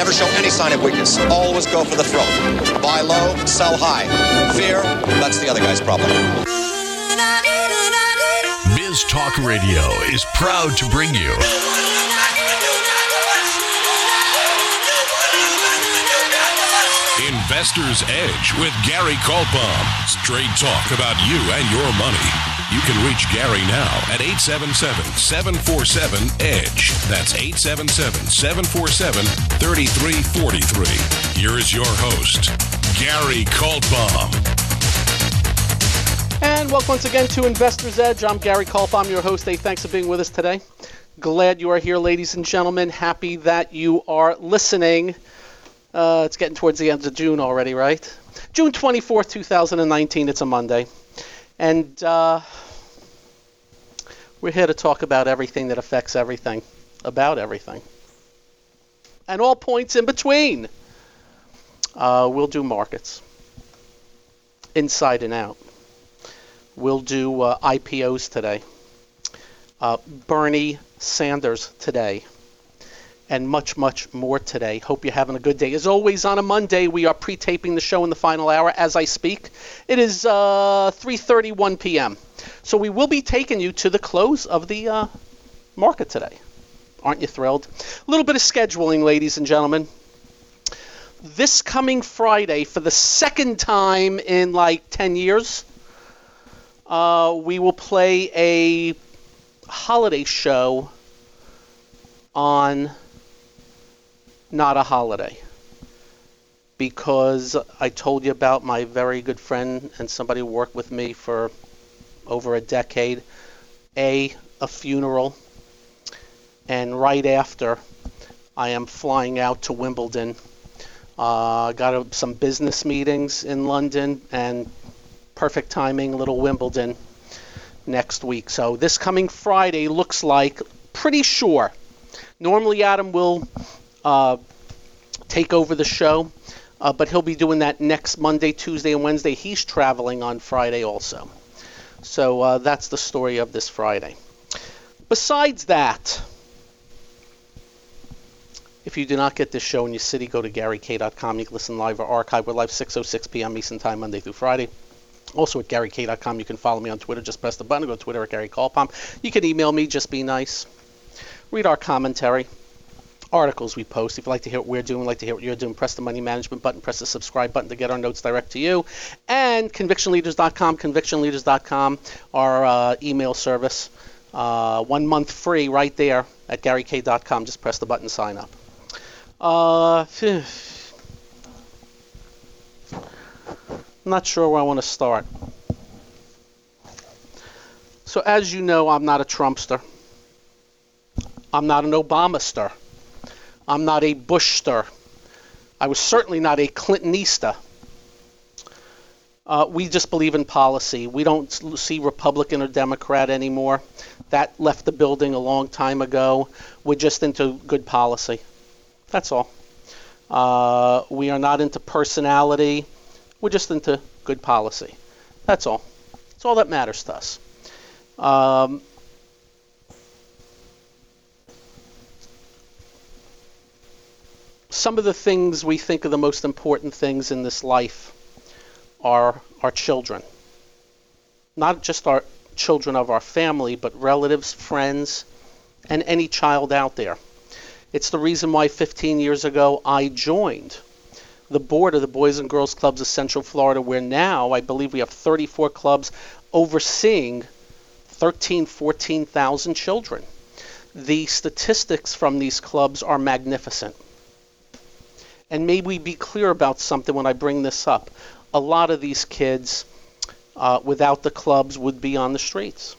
Never show any sign of weakness. Always go for the throat. Buy low, sell high. Fear, that's the other guy's problem. Biz Talk Radio is proud to bring you Investor's Edge with Gary Kaltbaum. Straight talk about you and your money. You can reach Gary now at 877-747-EDGE. That's 877-747-3343. Here is your host, Gary Kaltbaum. And welcome once again to Investor's Edge. I'm Gary Kaltbaum, your host. Hey, thanks for being with us today. Glad you are here, ladies and gentlemen. Happy that you are listening. It's getting towards the end of June already, right? June 24th, 2019. It's a Monday. And we're here to talk about everything that affects everything, about everything, and all points in between. We'll do markets, inside and out. We'll do IPOs today, Bernie Sanders today, and much, much more today. Hope you're having a good day. As always, on a Monday, we are pre-taping the show in the final hour as I speak. It is 3:31 p.m. So we will be taking you to the close of the market today. Aren't you thrilled? A little bit of scheduling, ladies and gentlemen. This coming Friday, for the second time in like 10 years, we will play a holiday show on Not a Holiday, because I told you about my very good friend and somebody who worked with me for over a decade, a funeral, and right after I am flying out to Wimbledon. Got some business meetings in London, and perfect timing, little Wimbledon next week. So this coming Friday looks like pretty sure. Normally Adam will take over the show, but he'll be doing that next Monday, Tuesday, and Wednesday. He's traveling on Friday also. So that's the story of this Friday. Besides that, if you do not get this show in your city, go to GaryK.com. You can listen live or archive. We're live 6:06 p.m. Eastern Time, Monday through Friday. Also at GaryK.com. You can follow me on Twitter. Just press the button. Go to Twitter at Gary Kaltbaum. You can email me. Just be nice. Read our commentary, articles we post. If you'd like to hear what we're doing, like to hear what you're doing, press the money management button, press the subscribe button to get our notes direct to you. And convictionleaders.com, our email service. 1 month free right there at GaryK.com. Just press the button, sign up. I'm not sure where I want to start. So as you know, I'm not a Trumpster. I'm not an Obamaster. I'm not a Bushster. I was certainly not a Clintonista. We just believe in policy. We don't see Republican or Democrat anymore. That left the building a long time ago. We're just into good policy. That's all. We are not into personality. We're just into good policy. That's all. That's all that matters to us. Some of the things we think are the most important things in this life are our children. Not just our children of our family, but relatives, friends, and any child out there. It's the reason why 15 years ago I joined the board of the Boys and Girls Clubs of Central Florida, where now I believe we have 34 clubs overseeing 14,000 children. The statistics from these clubs are magnificent. And may we be clear about something when I bring this up. A lot of these kids, without the clubs, would be on the streets.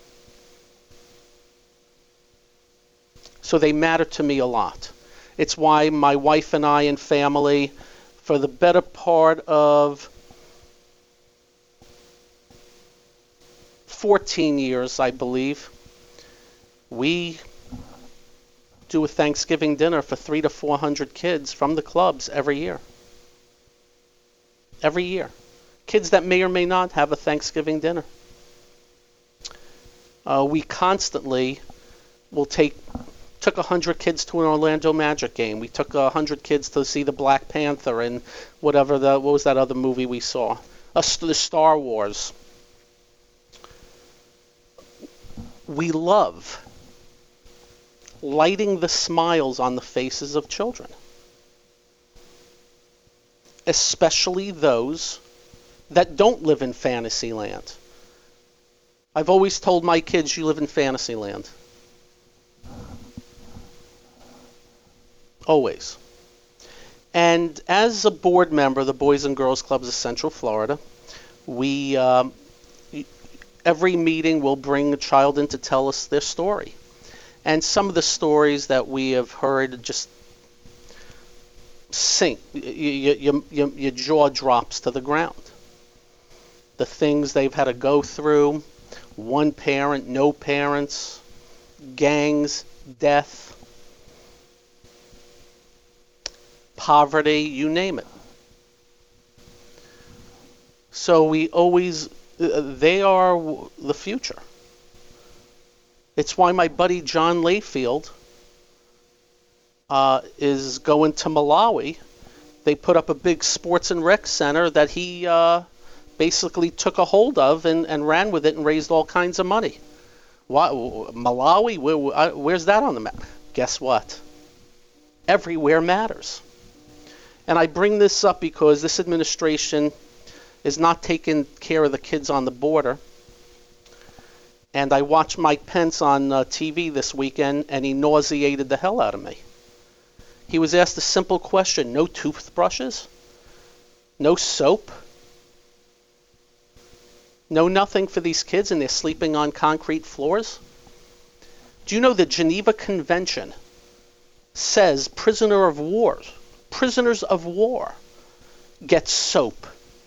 So they matter to me a lot. It's why my wife and I and family, for the better part of 14 years, I believe, we do a Thanksgiving dinner for 300 to 400 kids from the clubs every year. Every year. Kids that may or may not have a Thanksgiving dinner. We constantly will take took 100 kids to an Orlando Magic game. We took 100 kids to see the Black Panther and what was that other movie we saw? The Star Wars. We love lighting the smiles on the faces of children, especially those that don't live in Fantasyland. I've always told my kids, you live in Fantasyland. Always. And as a board member of the Boys and Girls Clubs of Central Florida, we every meeting will bring a child in to tell us their story. And some of the stories that we have heard just sink. Your jaw drops to the ground. The things they've had to go through, one parent, no parents, gangs, death, poverty, you name it. So they are the future. It's why my buddy John Layfield is going to Malawi. They put up a big sports and rec center that he basically took a hold of and ran with it and raised all kinds of money. Malawi, where's that on the map? Guess what? Everywhere matters. And I bring this up because this administration is not taking care of the kids on the border. And I watched Mike Pence on TV this weekend, and he nauseated the hell out of me. He was asked a simple question: no toothbrushes? No soap? No nothing for these kids, and they're sleeping on concrete floors? Do you know the Geneva Convention says prisoners of war get soap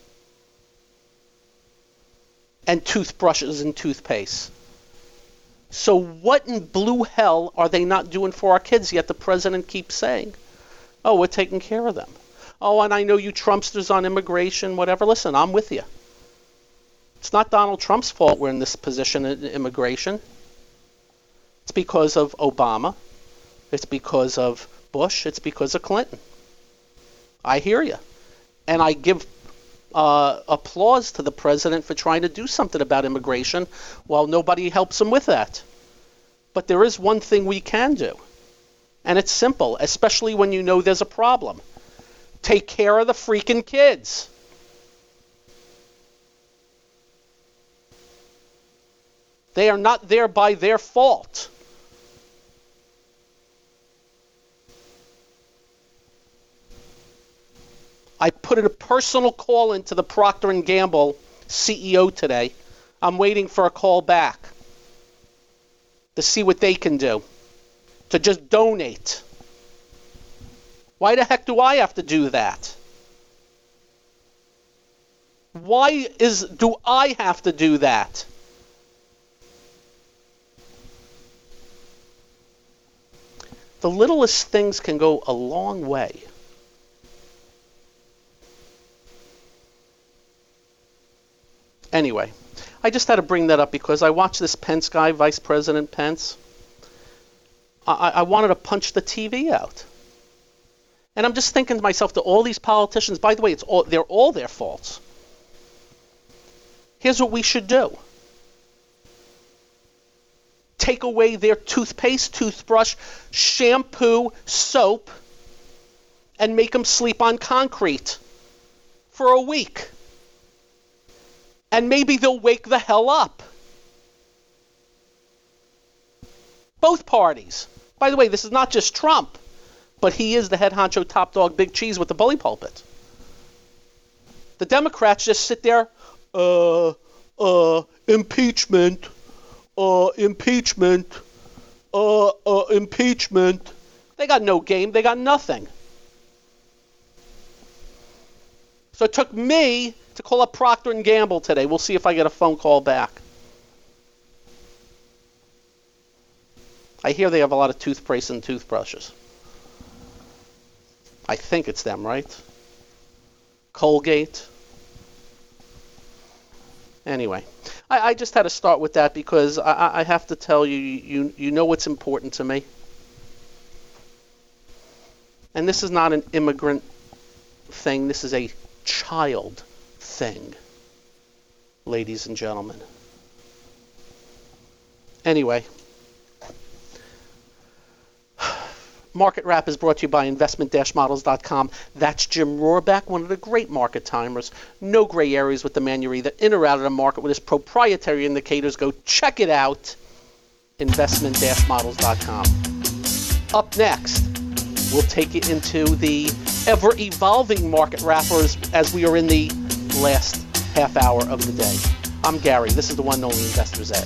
and toothbrushes and toothpaste? So what in blue hell are they not doing for our kids, yet the president keeps saying, oh, we're taking care of them. Oh, and I know you Trumpsters on immigration, whatever. Listen, I'm with you. It's not Donald Trump's fault we're in this position in immigration. It's because of Obama. It's because of Bush. It's because of Clinton. I hear you. And I give applause to the president for trying to do something about immigration while nobody helps him with that. But there is one thing we can do. And it's simple, especially when you know there's a problem. Take care of the freaking kids. They are not there by their fault. I put in a personal call into the Procter & Gamble CEO today. I'm waiting for a call back to see what they can do, to just donate. Why the heck do I have to do that? Why do I have to do that? The littlest things can go a long way. Anyway, I just had to bring that up because I watched this Pence guy, Vice President Pence. I wanted to punch the TV out. And I'm just thinking to myself, to all these politicians, by the way, they're all their faults. Here's what we should do. Take away their toothpaste, toothbrush, shampoo, soap, and make them sleep on concrete for a week. And maybe they'll wake the hell up. Both parties. By the way, this is not just Trump, but he is the head honcho, top dog, big cheese with the bully pulpit. The Democrats just sit there, impeachment, impeachment. They got no game. They got nothing. So it took me to call up Procter & Gamble today. We'll see if I get a phone call back. I hear they have a lot of toothpaste and toothbrushes. I think it's them, right? Colgate. Anyway, I just had to start with that because I have to tell you, you know what's important to me. And this is not an immigrant thing. This is a child thing, ladies and gentlemen. Anyway, Market Wrap is brought to you by investment-models.com. That's Jim Rohrbeck, one of the great market timers. No gray areas with the man. You're either in or out of the market with his proprietary indicators. Go check it out, investment-models.com. Up next, we'll take you into the ever-evolving market wrappers as we are in the last half hour of the day. I'm Gary. This is the one and only Investor's Edge.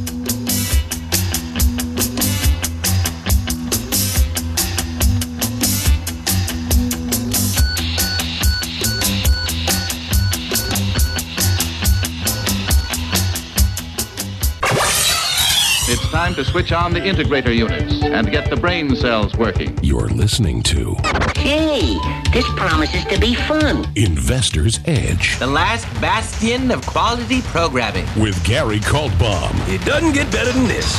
It's time to switch on the integrator units and get the brain cells working. You're listening to Hey, this promises to be fun. Investor's Edge The last bastion of quality programming. with Gary Kaltbaum. It doesn't get better than this.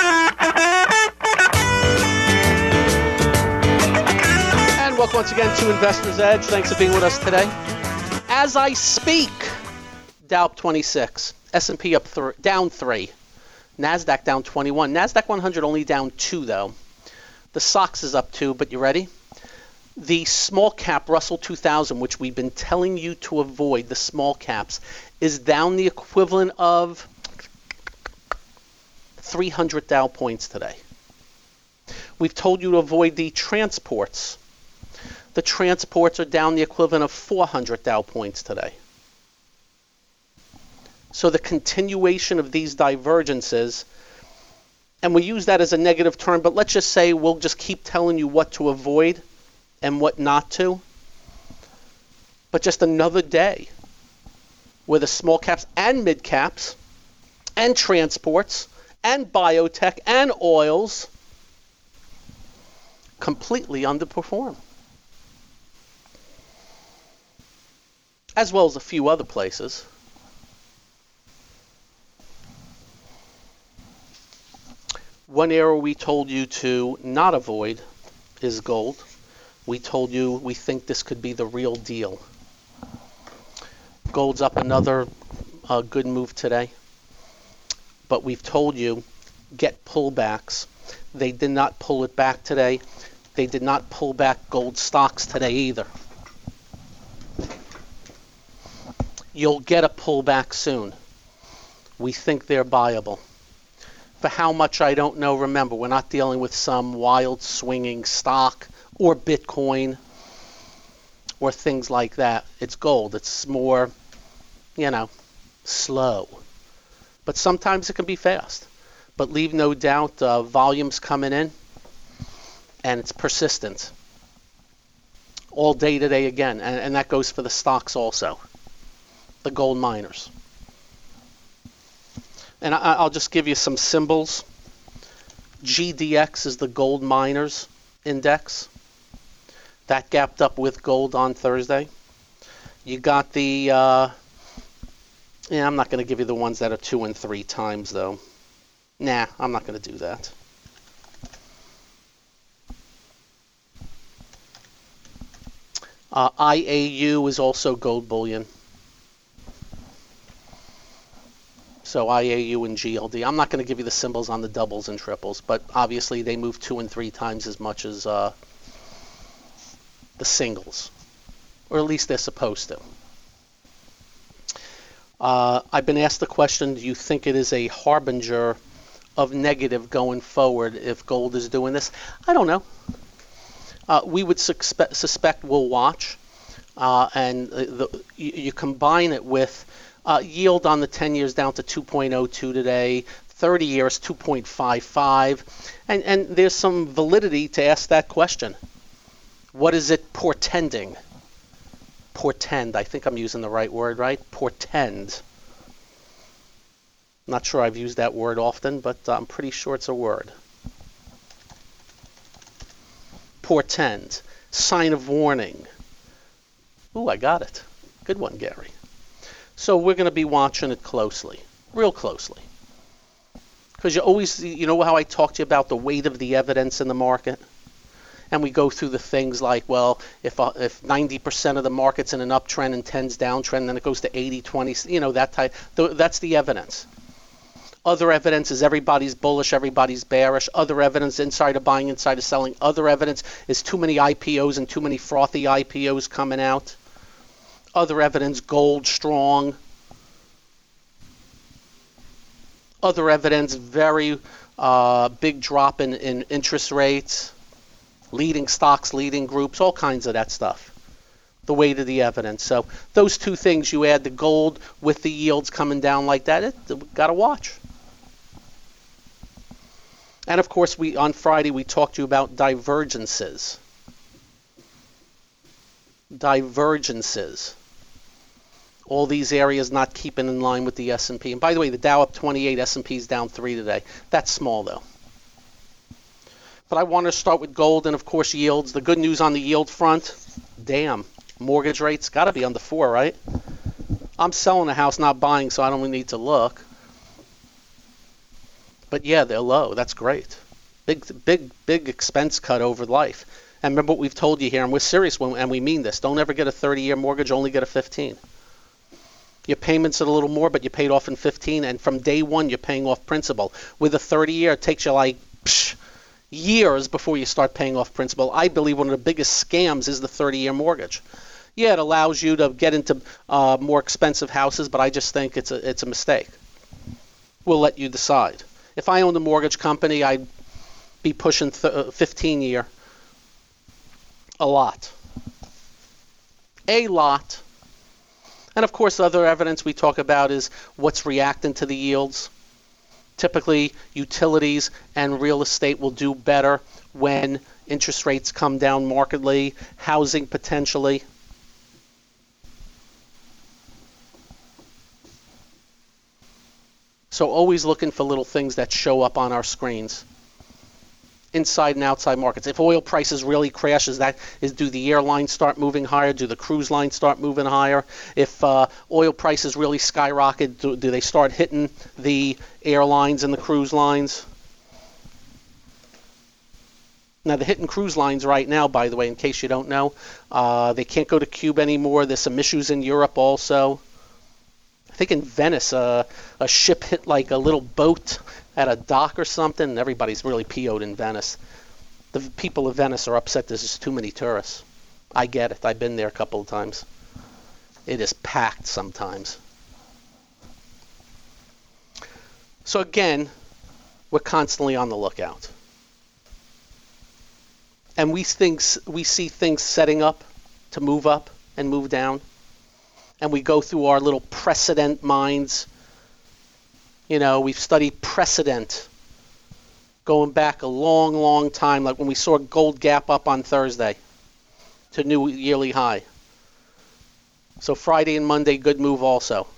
And welcome once again to Investor's Edge. Thanks for being with us today. As I speak, Dow up 26, S&P up down 3, NASDAQ down 21. NASDAQ 100 only down 2, though. The SOX is up 2, but you ready? The small cap Russell 2000, which we've been telling you to avoid, the small caps, is down the equivalent of 300 Dow points today. We've told you to avoid the transports. The transports are down the equivalent of 400 Dow points today. So the continuation of these divergences, and we use that as a negative term, but let's just say we'll just keep telling you what to avoid and what not to. But just another day where the small caps and mid caps and transports and biotech and oils completely underperform. As well as a few other places. One area we told you to not avoid is gold. We told you we think this could be the real deal. Gold's up another good move today. But we've told you, get pullbacks. They did not pull it back today. They did not pull back gold stocks today either. You'll get a pullback soon. We think they're buyable. For how much, I don't know. Remember, we're not dealing with some wild swinging stock or Bitcoin or things like that. It's gold. It's more, slow. But sometimes it can be fast. But leave no doubt, volume's coming in, and it's persistent. All day today again, and that goes for the stocks also, the gold miners. And I'll just give you some symbols. GDX is the gold miners index. That gapped up with gold on Thursday. You got the, I'm not going to give you the ones that are 2 and 3 times, though. Nah, I'm not going to do that. IAU is also gold bullion. So IAU and GLD. I'm not going to give you the symbols on the doubles and triples, but obviously they move 2 and 3 times as much as the singles, or at least they're supposed to. I've been asked the question, do you think it is a harbinger of negative going forward if gold is doing this? I don't know. We would suspect we'll watch, and you combine it with yield on the 10 years down to 2.02 today, 30 years 2.55, and there's some validity to ask that question. What is it portending? Portend, I think I'm using the right word, right? Portend. Not sure I've used that word often, but I'm pretty sure it's a word. Portend. Sign of warning. Ooh, I got it. Good one, Gary. So we're going to be watching it closely, real closely. Because you always, you know how I talk to you about the weight of the evidence in the market? and we go through the things like, well, if 90% of the market's in an uptrend and 10's downtrend, then it goes to 80-20, that type. That's the evidence. Other evidence is everybody's bullish, everybody's bearish. Other evidence, insider buying, insider selling. Other evidence is too many IPOs and too many frothy IPOs coming out. Other evidence, gold strong. Other evidence, very big drop in interest rates, leading stocks, leading groups, all kinds of that stuff. The weight of the evidence. So those two things, you add the gold with the yields coming down like that, got to watch. And of course, on Friday we talked to you about divergences. Divergences. All these areas not keeping in line with the S&P. And by the way, the Dow up 28, S&P's down 3 today. That's small though. But I want to start with gold and of course yields. The good news on the yield front, damn, mortgage rates got to be under 4, right? I'm selling a house, not buying, so I don't need to look. But yeah, they're low. That's great. Big expense cut over life. And remember what we've told you here, and we're serious and we mean this. Don't ever get a 30-year mortgage, only get a 15. Your payments are a little more, but you paid off in 15, and from day one, you're paying off principal. With a 30-year, it takes you years before you start paying off principal. I believe one of the biggest scams is the 30-year mortgage. Yeah, it allows you to get into more expensive houses, but I just think it's a mistake. We'll let you decide. If I owned a mortgage company, I'd be pushing 15-year. A lot. And of course, other evidence we talk about is what's reacting to the yields. Typically, utilities and real estate will do better when interest rates come down markedly, housing potentially. So always looking for little things that show up on our screens. Inside and outside markets. If oil prices really crashes, do the airlines start moving higher? Do the cruise lines start moving higher? If oil prices really skyrocket, do they start hitting the airlines and the cruise lines? Now, they're hitting cruise lines right now, by the way, in case you don't know. They can't go to Cuba anymore. There's some issues in Europe also. I think in Venice, a ship hit like a little boat at a dock or something, and everybody's really PO'd in Venice. The people of Venice are upset there's just too many tourists. I get it. I've been there a couple of times. It is packed sometimes. So again, we're constantly on the lookout. And we see things setting up to move up and move down. And we go through our little precedent minds. We've studied precedent going back a long, long time, like when we saw gold gap up on Thursday to new yearly high. So Friday and Monday, good move also.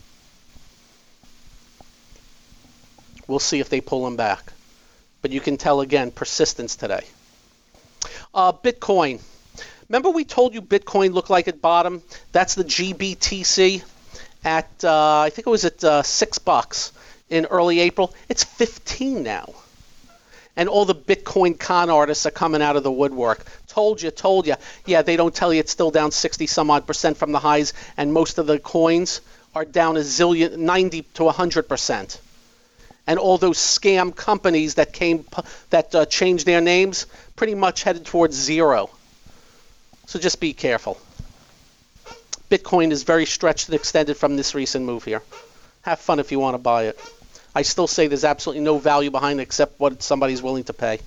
We'll see if they pull them back. But you can tell, again, persistence today. Bitcoin. Remember we told you Bitcoin looked like it bottom? That's the GBTC at, I think it was at $6 in early April. It's 15 now. And all the Bitcoin con artists are coming out of the woodwork. Told you. Yeah, they don't tell you it's still down 60 some odd % from the highs, and most of the coins are down 90 to 100%. And all those scam companies that changed their names pretty much headed towards zero. So just be careful. Bitcoin is very stretched and extended from this recent move here. Have fun if you want to buy it. I still say there's absolutely no value behind it except what somebody's willing to pay.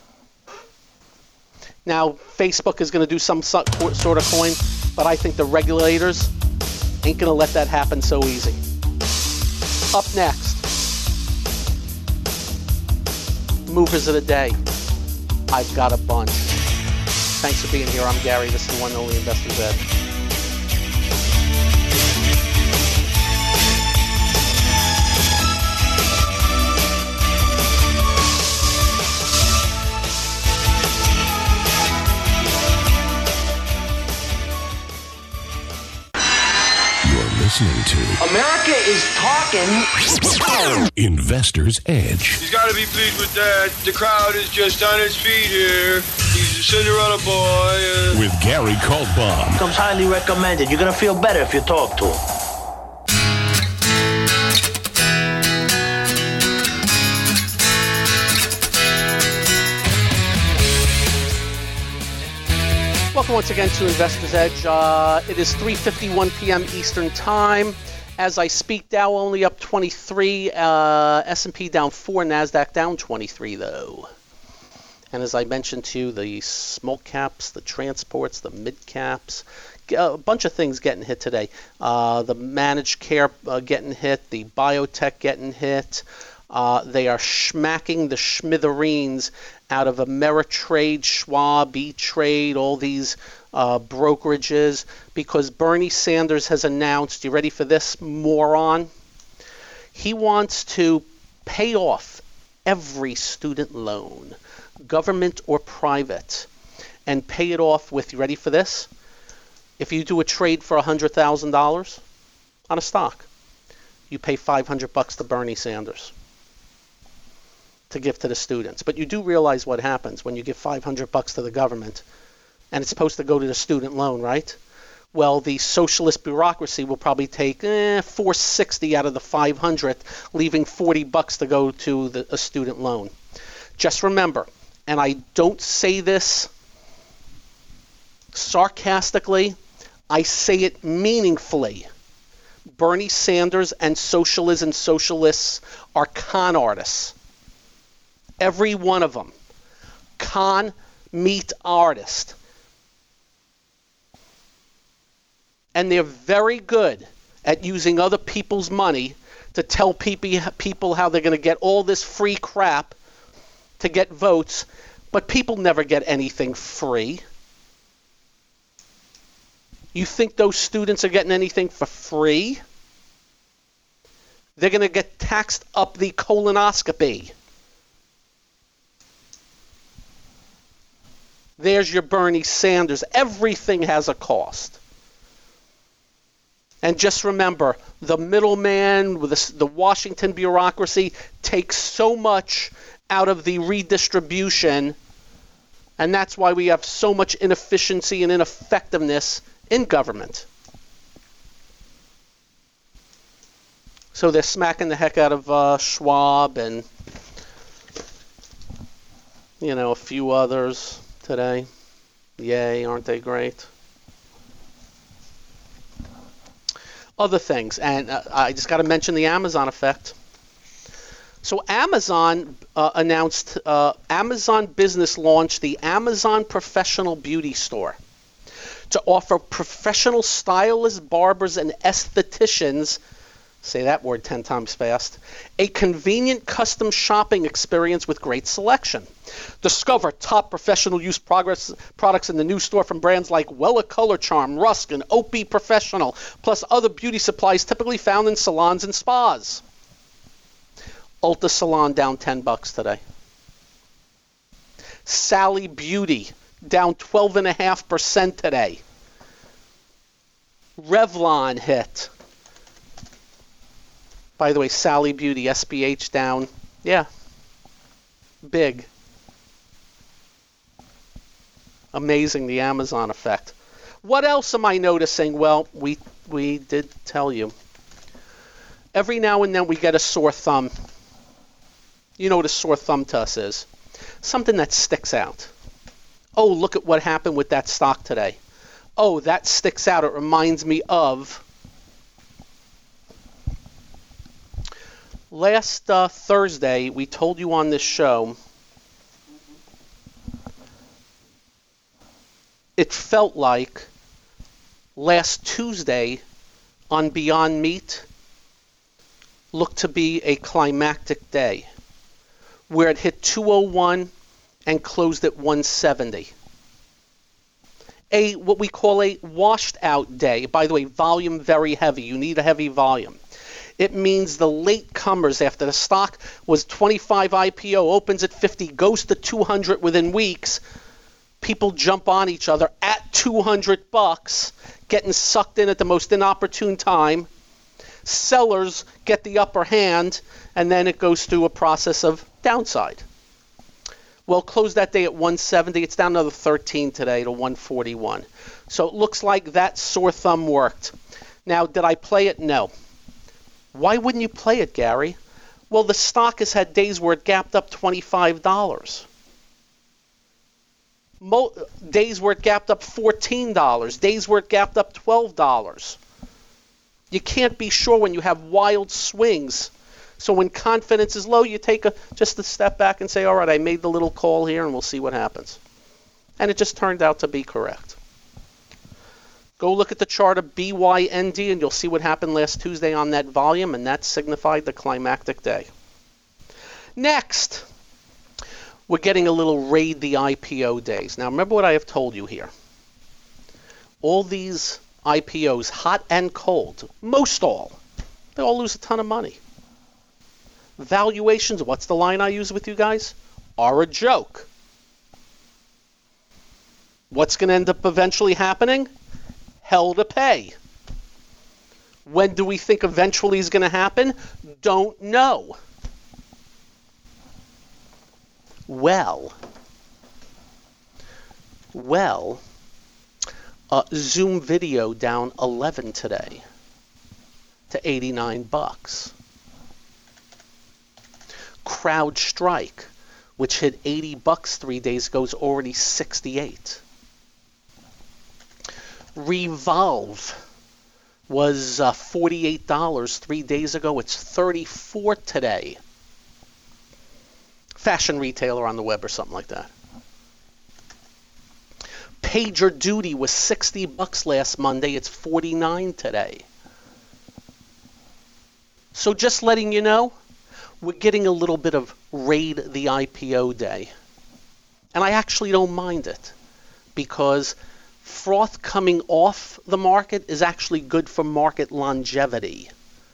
Now, Facebook is going to do some sort of coin, but I think the regulators ain't going to let that happen so easy. Up next, movers of the day. I've got a bunch. Thanks for being here. I'm Gary. This is the one and only Investor's Edge. Listening to America is talking. Investor's Edge. He's got to be pleased with that. The crowd is just on its feet here. He's Senorita boy. With Gary Kaltbaum. Comes highly recommended. You're gonna feel better if you talk to him. Welcome once again to Investor's Edge. It is 3:51 p.m. Eastern Time. As I speak, Dow only up 23, S&P down 4, NASDAQ down 23, though. And as I mentioned to you, the small caps, the transports, the mid caps, a bunch of things getting hit today. The managed care getting hit, the biotech getting hit. They are smacking the schmithereens out of Ameritrade, Schwab, E-Trade, all these brokerages, because Bernie Sanders has announced, you ready for this, moron? He wants to pay off every student loan, government or private, and pay it off with, you ready for this? If you do a trade for $100,000 on a stock, you pay $500 to Bernie Sanders to give to the students. But you do realize what happens when you give $500 to the government and it's supposed to go to the student loan, right? Well, the socialist bureaucracy will probably take $460 out of the $500, leaving $40 to go to a student loan. Just remember, and I don't say this sarcastically, I say it meaningfully. Bernie Sanders and socialists are con artists. Every one of them. Con meat artist. And they're very good at using other people's money to tell people how they're going to get all this free crap to get votes, but people never get anything free. You think those students are getting anything for free? They're going to get taxed up the colonoscopy. There's your Bernie Sanders. Everything has a cost. And just remember, the middleman with the Washington bureaucracy takes so much out of the redistribution, and that's why we have so much inefficiency and ineffectiveness in government. So they're smacking the heck out of Schwab and, a few others today. Yay, aren't they great? Other things, and I just got to mention the Amazon effect. So Amazon announced, Amazon Business launched the Amazon Professional Beauty Store to offer professional stylists, barbers, and estheticians, say that word 10 times fast, a convenient custom shopping experience with great selection. Discover top professional use products in the new store from brands like Wella Color Charm, Rusk, and OP Professional, plus other beauty supplies typically found in salons and spas. Ulta Salon down $10 today. Sally Beauty down 12.5% today. Revlon hit. By the way, Sally Beauty, SBH down. Yeah. Big. Amazing, the Amazon effect. What else am I noticing? Well, we did tell you. Every now and then we get a sore thumb. You know what a sore thumb to us is? Something that sticks out. Oh, look at what happened with that stock today. Oh, that sticks out. It reminds me of last Thursday, we told you on this show, it felt like last Tuesday on Beyond Meat looked to be a climactic day, where it hit 201 and closed at 170. What we call a washed out day. By the way, volume very heavy. You need a heavy volume. It means the late comers after the stock was 25 IPO, opens at 50, goes to 200 within weeks. People jump on each other at $200, getting sucked in at the most inopportune time. Sellers get the upper hand, and then it goes through a process of downside. Well, closed that day at 170. It's down another 13 today to 141. So it looks like that sore thumb worked. Now, did I play it? No. Why wouldn't you play it, Gary? Well, the stock has had days where it gapped up $25. Days where it gapped up $14. Days where it gapped up $12. You can't be sure when you have wild swings. So when confidence is low, you take just a step back and say, all right, I made the little call here and we'll see what happens. And it just turned out to be correct. Go look at the chart of BYND and you'll see what happened last Tuesday on that volume, and that signified the climactic day. Next, we're getting a little raid the IPO days. Now remember what I have told you here. All these IPOs, hot and cold, most all, they all lose a ton of money. Valuations, what's the line I use with you guys? Are a joke. What's going to end up eventually happening? Hell to pay. When do we think eventually is going to happen? Don't know. Well, Zoom Video down 11 today to $89. CrowdStrike, which hit $80 3 days ago, is already 68. Revolve was $48 3 days ago. It's $34 today. Fashion retailer on the web or something like that. PagerDuty was $60 last Monday. It's $49 today. So just letting you know, we're getting a little bit of raid the IPO day. And I actually don't mind it, because froth coming off the market is actually good for market longevity.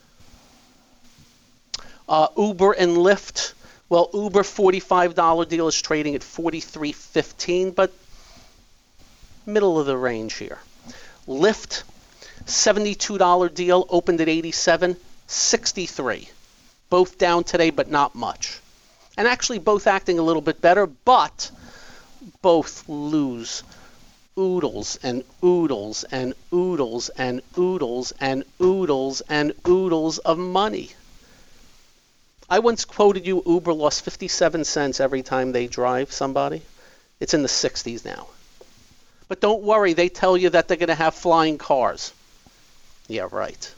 Uber and Lyft. Well, Uber $45 deal is trading at $43.15, but middle of the range here. Lyft $72 deal opened at $87.63. Both down today, but not much. And actually both acting a little bit better, but both lose oodles and oodles and oodles and oodles and oodles and oodles of money. I once quoted you Uber lost 57 cents every time they drive somebody. It's in the 60s now. But don't worry, they tell you that they're going to have flying cars. Yeah, right.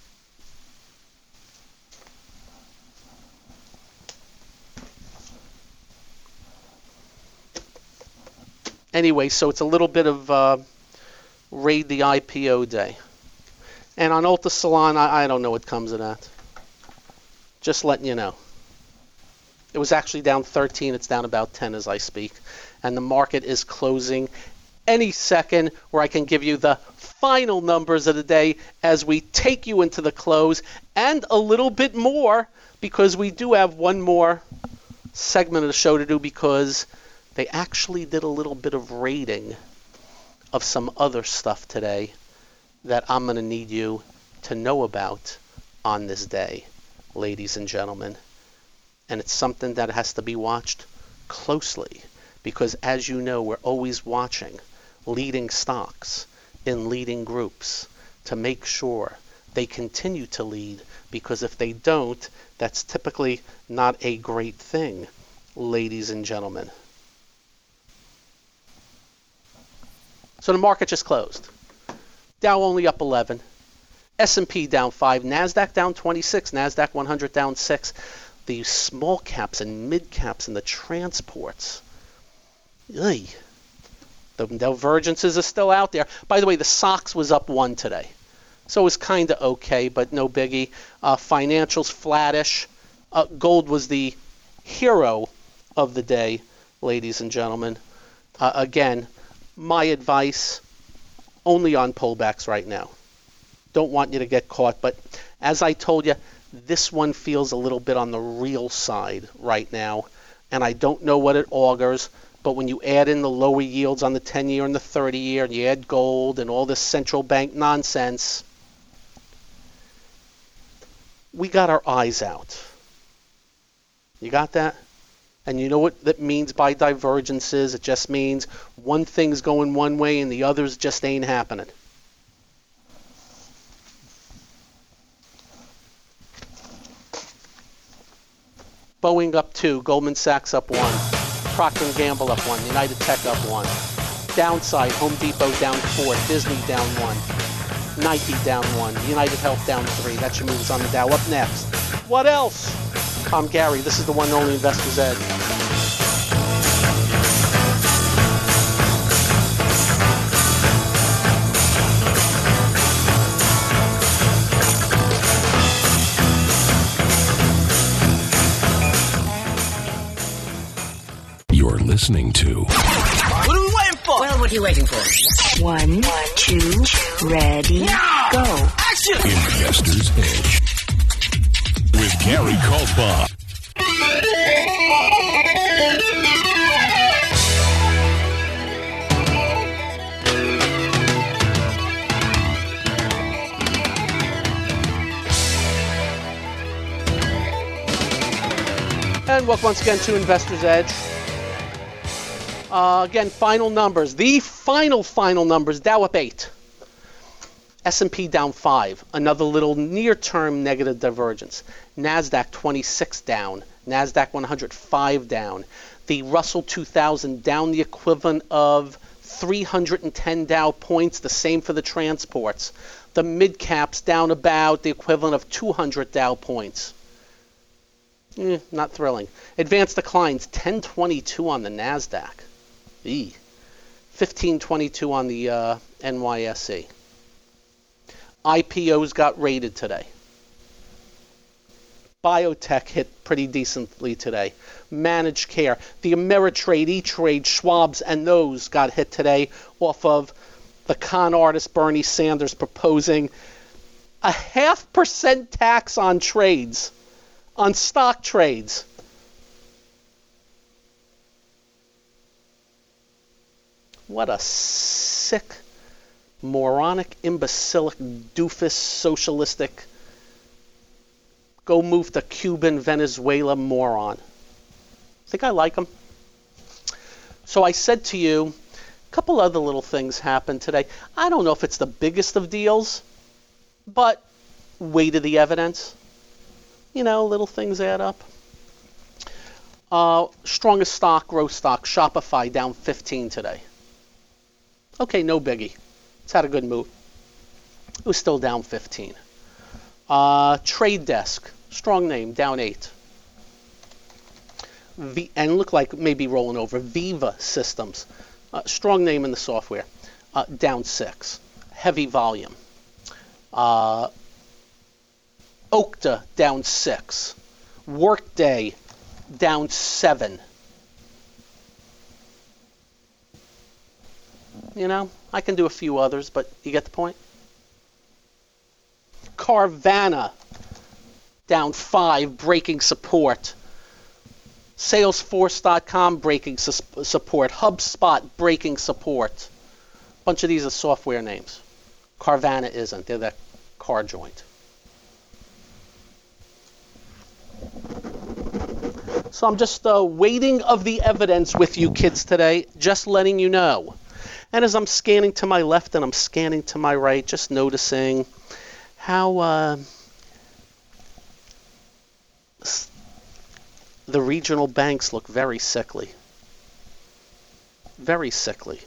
Anyway, so it's a little bit of raid the IPO day. And on Ulta Salon, I don't know what comes of that. Just letting you know. It was actually down 13. It's down about 10 as I speak. And the market is closing any second, where I can give you the final numbers of the day as we take you into the close, and a little bit more, because we do have one more segment of the show to do, because they actually did a little bit of rating of some other stuff today that I'm going to need you to know about on this day, ladies and gentlemen. And it's something that has to be watched closely, because as you know, we're always watching leading stocks in leading groups to make sure they continue to lead, because if they don't, that's typically not a great thing, ladies and gentlemen. So the market just closed. Dow only up 11. S&P down 5. NASDAQ down 26. NASDAQ 100 down 6. The small caps and mid caps and the transports. Ugh. The divergences are still out there. By the way, the SOX was up 1 today. So it was kind of okay, but no biggie. Financials flattish. Gold was the hero of the day, ladies and gentlemen. Again, my advice, only on pullbacks right now. Don't want you to get caught, but as I told you, this one feels a little bit on the real side right now, and I don't know what it augurs, but when you add in the lower yields on the 10-year and the 30-year, and you add gold and all this central bank nonsense, we got our eyes out. You got that? And you know what that means by divergences? It just means one thing's going one way and the others just ain't happening. Boeing up 2, Goldman Sachs up 1, Procter & Gamble up 1, United Tech up 1. Downside, Home Depot down 4, Disney down 1, Nike down 1, United Health down 3. That's your moves on the Dow. Up next, what else? I'm Gary. This is the one and only Investor's Edge. You're listening to What are we waiting for? Well, what are you waiting for? 1, 2, ready, go. Action! Investor's Edge with Gary Kaltbaum. And welcome once again to Investor's Edge. Again, final numbers. The final numbers. Dow up 8. S&P down 5. Another little near-term negative divergence. NASDAQ 26 down. NASDAQ 105 down. The Russell 2000 down the equivalent of 310 Dow points. The same for the transports. The mid-caps down about the equivalent of 200 Dow points. Not thrilling. Advanced declines, 1022 on the NASDAQ. 1522 on the NYSE. IPOs got rated today. Biotech hit pretty decently today. Managed care. The Ameritrade, E-Trade, Schwab's, and those got hit today off of the con artist Bernie Sanders proposing a 0.5% tax on trades. On stock trades. What a sick, moronic, imbecilic, doofus, socialistic, go move to Cuban, Venezuela moron. Think I like him? So I said to you, a couple other little things happened today. I don't know if it's the biggest of deals, but weight of the evidence. You know, little things add up. Strongest stock, growth stock, Shopify down 15 today. Okay, no biggie. It's had a good move. It was still down 15. Trade Desk, strong name, down 8. And look like maybe rolling over. Viva Systems, strong name in the software, down 6. Heavy volume. Okta down 6. Workday down 7. You know, I can do a few others, but you get the point? Carvana down 5, breaking support. Salesforce.com breaking support. HubSpot breaking support. A bunch of these are software names. Carvana isn't. They're that car joint. So I'm just waiting of the evidence with you kids today, just letting you know. And as I'm scanning to my left and I'm scanning to my right, just noticing how the regional banks look very sickly. Very sickly.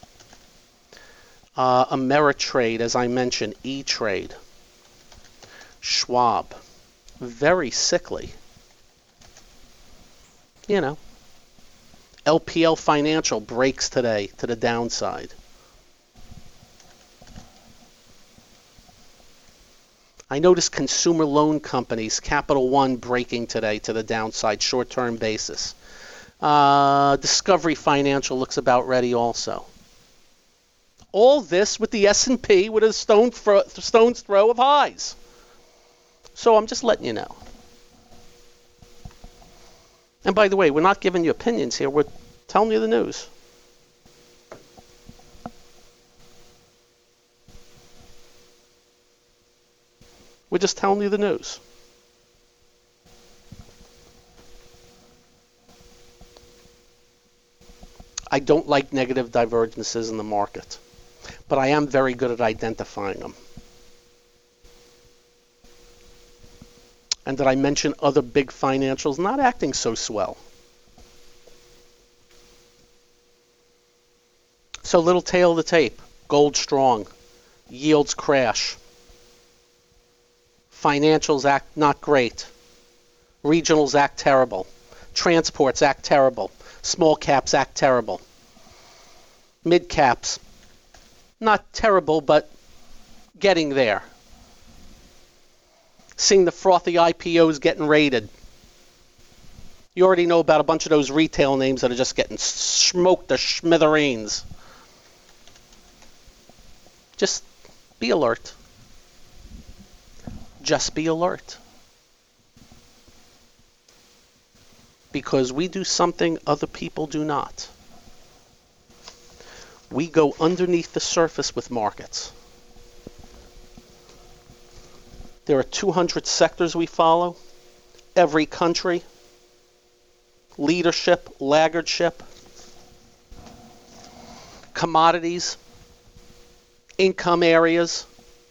Ameritrade, as I mentioned, E-Trade. Schwab. Very sickly. You know. LPL Financial breaks today to the downside. I noticed consumer loan companies, Capital One breaking today to the downside, short-term basis. Discovery Financial looks about ready also. All this with the S&P with a stone's throw of highs. So I'm just letting you know. And by the way, we're not giving you opinions here. We're telling you the news. We're just telling you the news. I don't like negative divergences in the market, but I am very good at identifying them. And did I mention other big financials not acting so swell? So little tail of the tape. Gold strong. Yields crash. Financials act not great. Regionals act terrible. Transports act terrible. Small caps act terrible. Mid caps, not terrible, but getting there. Seeing the frothy IPOs getting raided. You already know about a bunch of those retail names that are just getting smoked to smithereens. Just be alert. Just be alert. Because we do something other people do not. We go underneath the surface with markets. There are 200 sectors we follow. Every country. Leadership, laggardship. Commodities. Income areas.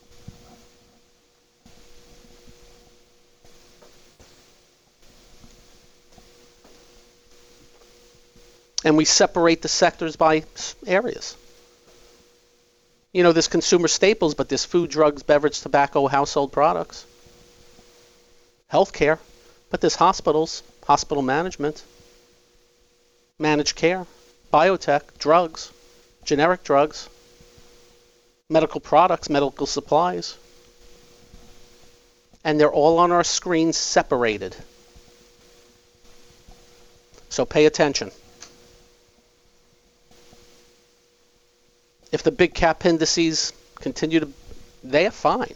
And we separate the sectors by areas. You know, there's consumer staples, but there's food, drugs, beverage, tobacco, household products. Healthcare, but there's hospitals, hospital management, managed care, biotech, drugs, generic drugs, medical products, medical supplies. And they're all on our screens separated. So pay attention. If the big cap indices continue to, they're fine.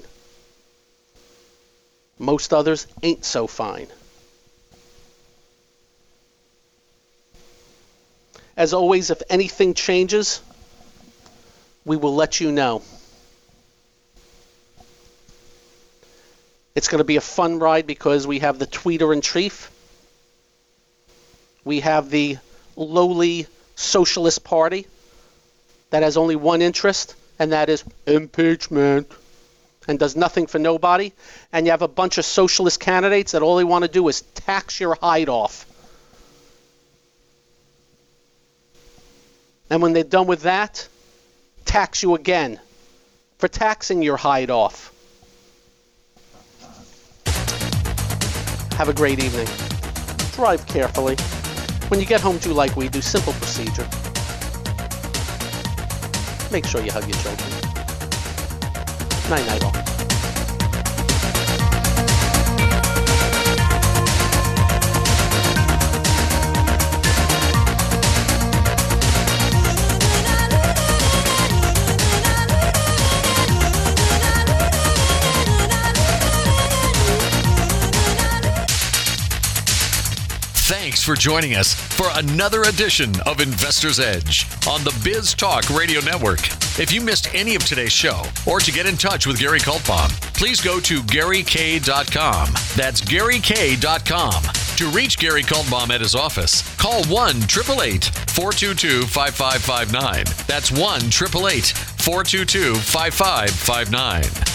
Most others ain't so fine. As always, if anything changes, we will let you know. It's going to be a fun ride because we have the tweeter in chief. We have the lowly Socialist Party that has only one interest, and that is impeachment, and does nothing for nobody. And you have a bunch of socialist candidates that all they want to do is tax your hide off. And when they're done with that, tax you again for taxing your hide off. Have a great evening. Drive carefully. When you get home, do like we do. Simple procedure. Make sure you hug your children. Night-night all. Thanks for joining us for another edition of Investor's Edge on the Biz Talk Radio Network. If you missed any of today's show or to get in touch with Gary Kaltbaum, please go to GaryK.com. That's GaryK.com. To reach Gary Kaltbaum at his office, call 1-888-422-5559. That's 1-888-422-5559.